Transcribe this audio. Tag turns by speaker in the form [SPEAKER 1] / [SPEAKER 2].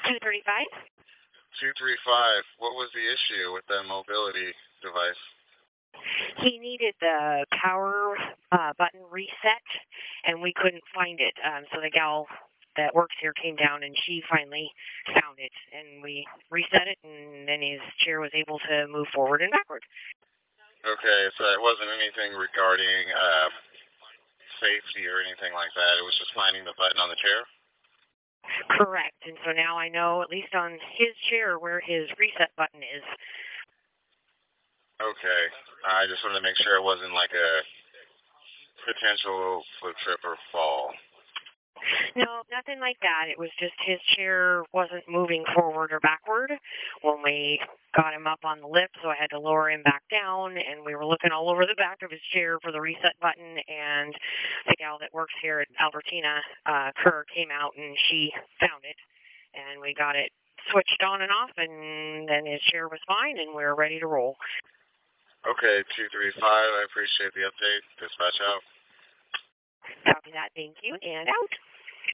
[SPEAKER 1] 235.
[SPEAKER 2] 235. What was the issue with the mobility device?
[SPEAKER 1] He needed the power button reset, and we couldn't find it. So the gal that works here came down, and she finally found it, and we reset it, and then his chair was able to move forward and backward.
[SPEAKER 2] Okay, so it wasn't anything regarding safety or anything like that. It was just finding the button on the chair?
[SPEAKER 1] Correct. And so now I know, at least on his chair, where his reset button is.
[SPEAKER 2] Okay. I just wanted to make sure it wasn't like a potential foot trip or fall.
[SPEAKER 1] No, nothing like that. It was just his chair wasn't moving forward or backward when we got him up on the lift, so I had to lower him back down, and we were looking all over the back of his chair for the reset button, and the gal that works here at Albertina, Kerr, came out, and she found it, and we got it switched on and off, and then his chair was fine, and we were ready to roll.
[SPEAKER 2] Okay, 235, I appreciate the update. Dispatch out.
[SPEAKER 1] Copy that, thank you, and out.